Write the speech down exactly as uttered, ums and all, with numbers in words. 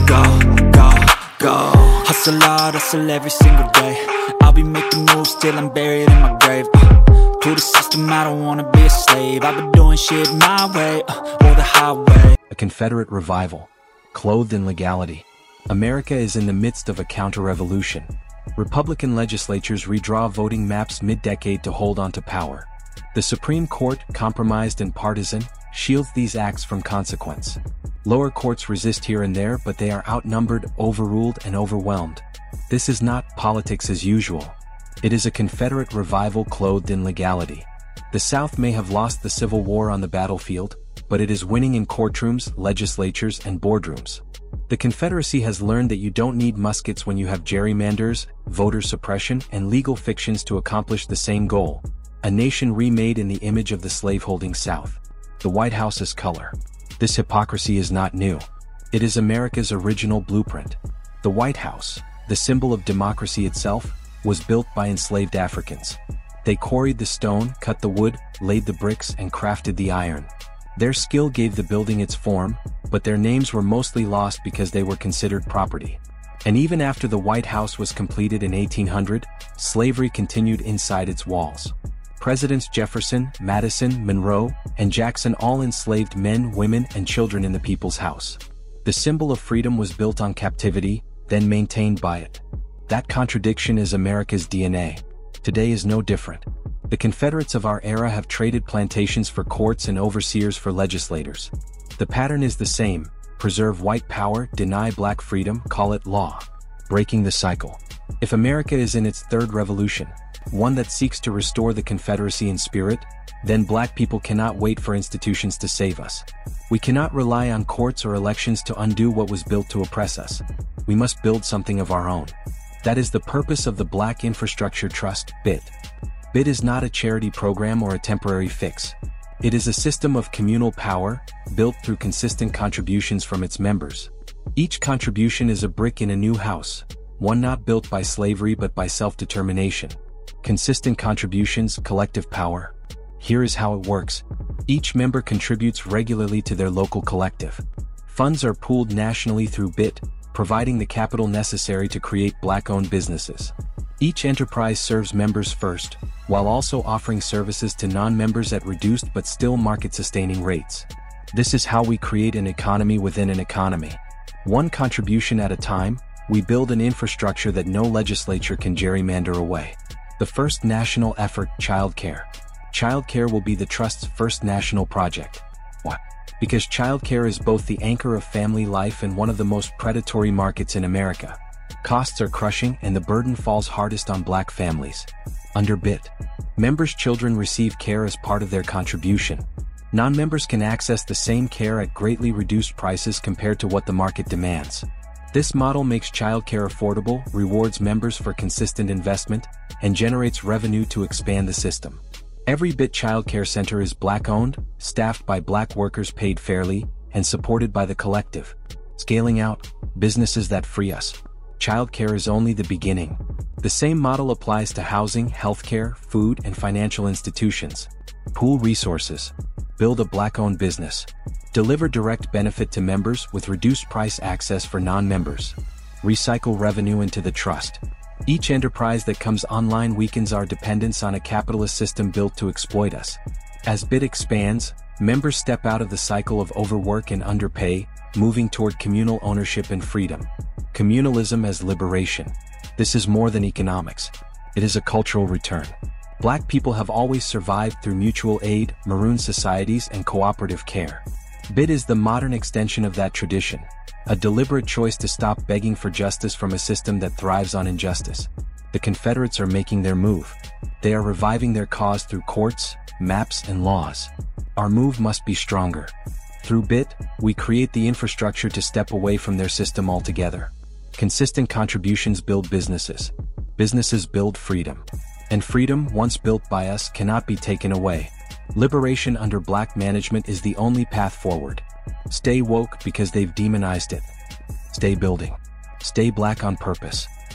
go, go, go. Hustle hard, hustle every single day. I'll be making moves till I'm buried in my grave. uh, To the system, I don't wanna be a slave. I've been doing shit my way, uh, or the highway. A Confederate revival, clothed in legality. America is in the midst of a counter-revolution. Republican legislatures redraw voting maps mid-decade to hold onto power. The Supreme Court, compromised and partisan, shields these acts from consequence. Lower courts resist here and there, but they are outnumbered, overruled, and overwhelmed. This is not politics as usual. It is a Confederate revival clothed in legality. The South may have lost the Civil War on the battlefield, but it is winning in courtrooms, legislatures, and boardrooms. The Confederacy has learned that you don't need muskets when you have gerrymanders, voter suppression, and legal fictions to accomplish the same goal. A nation remade in the image of the slaveholding South. The White House's color. This hypocrisy is not new. It is America's original blueprint. The White House, the symbol of democracy itself, was built by enslaved Africans. They quarried the stone, cut the wood, laid the bricks, and crafted the iron. Their skill gave the building its form, but their names were mostly lost because they were considered property. And even after the White House was completed in eighteen hundred, slavery continued inside its walls. Presidents Jefferson, Madison, Monroe, and Jackson all enslaved men, women, and children in the people's house. The symbol of freedom was built on captivity, then maintained by it. That contradiction is America's D N A. Today is no different. The Confederates of our era have traded plantations for courts and overseers for legislators. The pattern is the same: preserve white power, deny black freedom, call it law. Breaking the cycle. If America is in its third revolution, one that seeks to restore the Confederacy in spirit, then black people cannot wait for institutions to save us. We cannot rely on courts or elections to undo what was built to oppress us. We must build something of our own. That is the purpose of the Black Infrastructure Trust, B I T. B I T is not a charity program or a temporary fix. It is a system of communal power, built through consistent contributions from its members. Each contribution is a brick in a new house, one not built by slavery but by self-determination. Consistent contributions, collective power. Here is how it works. Each member contributes regularly to their local collective. Funds are pooled nationally through B I T, providing the capital necessary to create black-owned businesses. Each enterprise serves members first, while also offering services to non-members at reduced but still market-sustaining rates. This is how we create an economy within an economy. One contribution at a time, we build an infrastructure that no legislature can gerrymander away. The first national effort, childcare. Childcare will be the Trust's first national project. Why? Because childcare is both the anchor of family life and one of the most predatory markets in America. Costs are crushing and the burden falls hardest on black families. Under B I T, members' children receive care as part of their contribution. Non-members can access the same care at greatly reduced prices compared to what the market demands. This model makes childcare affordable, rewards members for consistent investment, and generates revenue to expand the system. Every B I T childcare center is black-owned, staffed by black workers paid fairly, and supported by the collective. Scaling out, businesses that free us. Childcare is only the beginning. The same model applies to housing, healthcare, food, and financial institutions. Pool resources. Build a black-owned business. Deliver direct benefit to members with reduced price access for non-members. Recycle revenue into the trust. Each enterprise that comes online weakens our dependence on a capitalist system built to exploit us. As B I T expands, members step out of the cycle of overwork and underpay, moving toward communal ownership and freedom. Communalism as liberation. This is more than economics. It is a cultural return. Black people have always survived through mutual aid, maroon societies, and cooperative care. B I T is the modern extension of that tradition, a deliberate choice to stop begging for justice from a system that thrives on injustice. The Confederates are making their move. They are reviving their cause through courts, maps, and laws. Our move must be stronger. Through B I T, we create the infrastructure to step away from their system altogether. Consistent contributions build businesses. Businesses build freedom. And freedom, once built by us, cannot be taken away. Liberation under black management is the only path forward. Stay woke because they've demonized it. Stay building. Stay black on purpose.